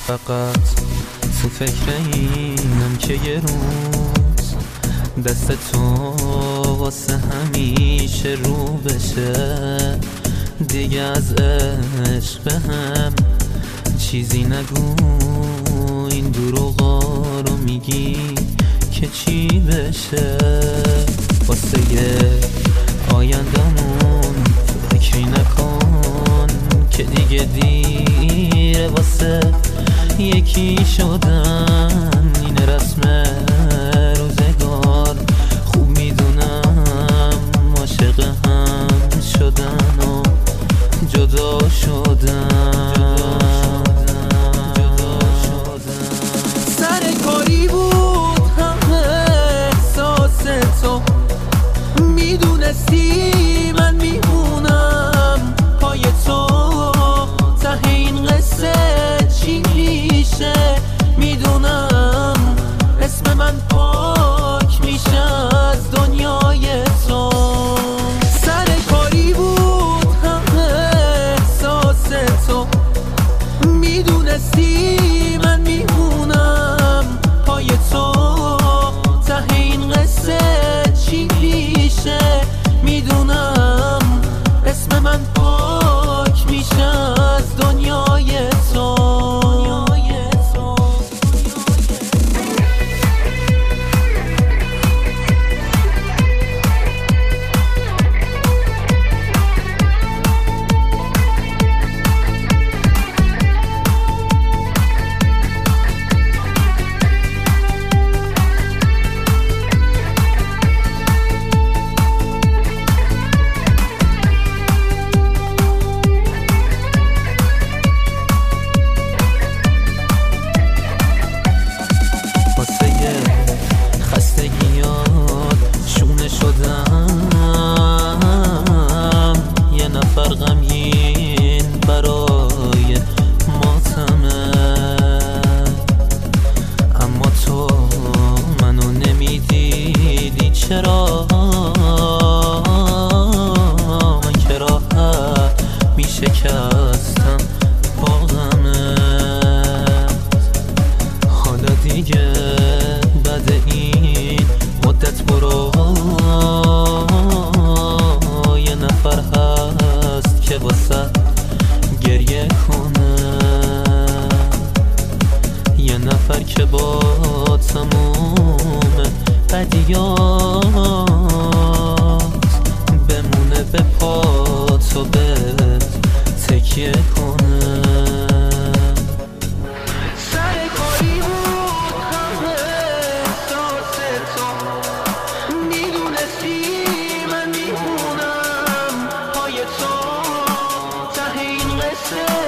فقط تو فکر اینم که یه روز دست تو واسه همیشه رو بشه. دیگه از عشق به هم چیزی نگو، این دروغا رو میگی که چی بشه. واسه آیندمون فکری نکن که دیگه دیره واسه یکی شدن. این رسم روزگار، خوب میدونم عاشق هم شدن و جدا شدن. سر کاری بود همه احساس تو، میدونستی من میمونم پای تو. ته این قصه چی میشه میدونم، اسم من پاک میشه از دنیای تو. سر کاری بود همه احساس تو، میدونستی من میمونم پای تو. ته این قصه چی میشه میدونم، اسم من پاک میشه از دنیای تو. غمگین برای ماتمه، اما تو منو نمیدیدی. چرا من که راحت میشکستم با غمت. حالا دیگه بعد این مدت برو، یه نفر هست که واسه گریه کنه. یه نفر که با تموم بدیات بمونه به پات و به تکیه کنه. سر کاری بود همه احساس تو، میدونستی من میمونم پای تو. ته این قصه